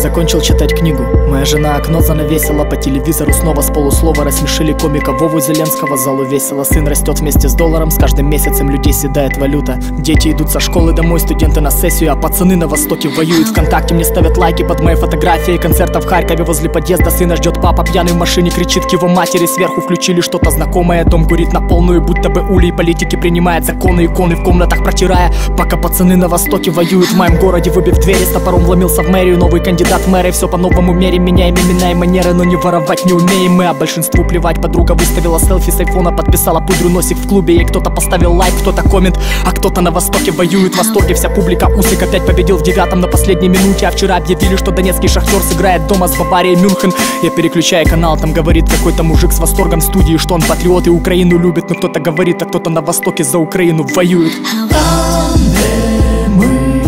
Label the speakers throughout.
Speaker 1: закончил читать книгу. Моя жена окно занавесила, по телевизору снова с полуслова рассмешили комика Вову Зеленского. Залу весело, сын растет вместе с долларом, с каждым месяцем людей седает валюта. Дети идут со школы домой, студенты на сессию, а пацаны на востоке воюют. ВКонтакте мне ставят лайки под моей фотографией концерта в Харькове. Возле подъезда сына ждет папа, пьяный в машине, кричит к его матери. Сверху включили что-то знакомое, дом курит на полную, будто бы улей политики принимает законы, иконы в комнатах протирая. Пока пацаны на востоке воюют, в моем городе, выбив двери, с топором вломился в мэрию новый кандидат в мэры. Все по-новому мере, меняем имена и манеры, но не воровать не умеем мы, а большинству плевать. Подруга выставила селфи с айфона, подписала пудрю носик в клубе. Ей кто-то поставил лайк, кто-то коммент, а кто-то на востоке воюет. В восторге вся публика, Усик опять победил в 9-м на последней минуте. А вчера объявили, что донецкий Шахтер сыграет дома с Баварией Мюнхен. Я переключаю канал, там говорит какой-то мужик с восторгом в студии, что он патриот и Украину любит. Но кто-то говорит, а кто-то на востоке за Украину воюет.
Speaker 2: Там, де ми,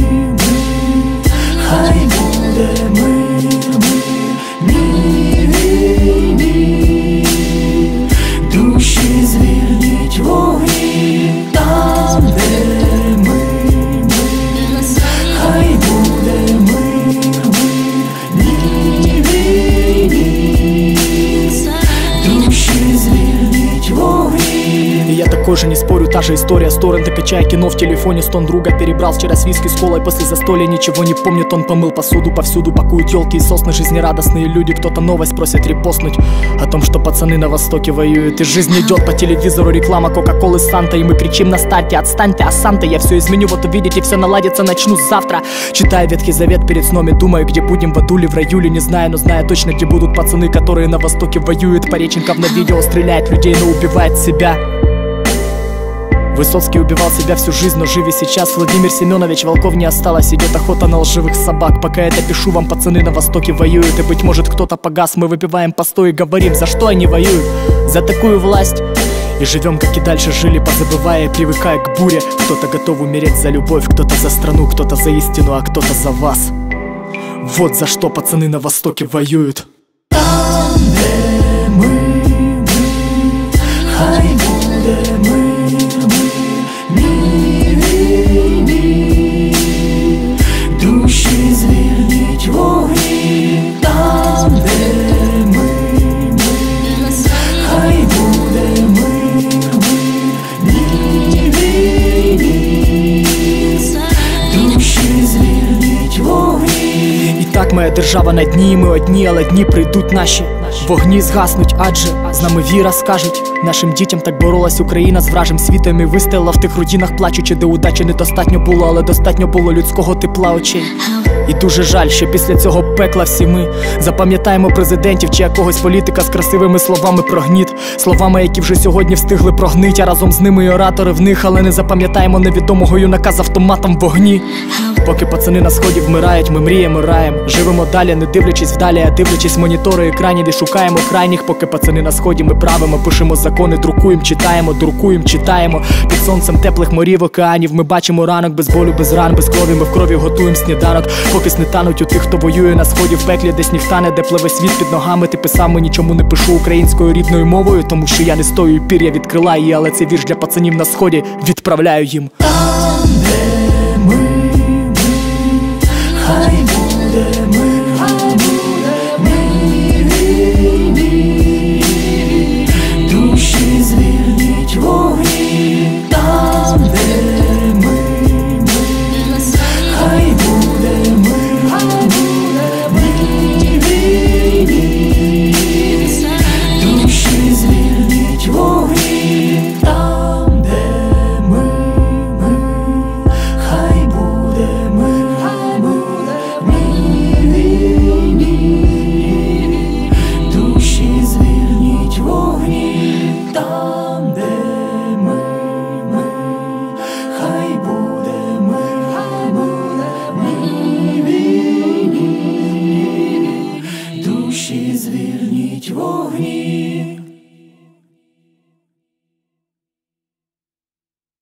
Speaker 2: хай буде мир, ні війні, душі звільніть вогні. Там, де ми, хай буде мир, ні війні, душі звільніть вогні.
Speaker 1: Я такой же, не спорю, та же история. С торрента качая кино в телефоне, стон друга перебрал вчера с виски с колой. После застолья ничего не помнит, он помыл посуду. Повсюду пакуют елки и сосны, жизнерадостные люди. Кто-то новость просит репостнуть о том, что пацаны на востоке воюют. Из жизни идет по телевизору реклама Кока-Колы Санта, и мы кричим на старте: отстаньте, а сам-то я все изменю, вот увидите, все наладится, начну завтра. Читаю Ветхий Завет перед сном и думаю, где будем, в аду ли, в раю ли, не знаю, но знаю точно, где будут пацаны, которые на востоке воюют. Пореченков на видео стреляет людей, но убивает себя. Высоцкий убивал себя всю жизнь, но жив и сейчас. Владимир Семенович, волков не осталось, идет охота на лживых собак. Пока это пишу вам, пацаны на востоке воюют. И быть может кто-то погас, мы выпиваем постой и говорим, за что они воюют? За такую власть. И живем, как и дальше жили, позабывая и привыкая к буре. Кто-то готов умереть за любовь, кто-то за страну, кто-то за истину, а кто-то за вас. Вот за что пацаны на востоке воюют.
Speaker 2: Там, де ми, хай буде мир, ні війні, душі звільніть вогні. Там, де ми, хай буде мир, ні війні, душі звільніть вогні.
Speaker 1: І так моя держава на дні, ми одні, але дні прийдуть наші. Вогні згаснуть, адже з нами віра скажуть. Нашим дітям так боролась Україна з вражим світом і вистояла в тих руїнах плачучи, де удачі недостатньо було, але достатньо було людського тепла очей. І дуже жаль, що після цього пекла всі ми запам'ятаємо президентів чи якогось політика з красивими словами про гніт, словами, які вже сьогодні встигли прогнить, а разом з ними і оратори в них. Але не запам'ятаємо невідомого юнака з автоматом в вогні. Поки пацани на сході вмирають, ми мріємо раєм. Живемо далі, не дивлячись вдалі, а дивлячись монітори екранів і шукаємо крайніх. Поки пацани на сході, ми правимо, пишемо закони, друкуємо, читаємо, дуркуємо, читаємо. Під сонцем теплих морів, океанів ми бачимо ранок без болю, без ран, без крові. Ми в крові готуємо сніданок. Поки сни тануть у тих, хто воює на сході, в пеклі, де сніг тане, де пливе світ під ногами. Ти писав, ми нічому не пишу українською рідною мовою, тому що я не стою, пір'я від крила її, але цей вірш для пацанів на сході відправляю їм.
Speaker 2: Там, де ми, хай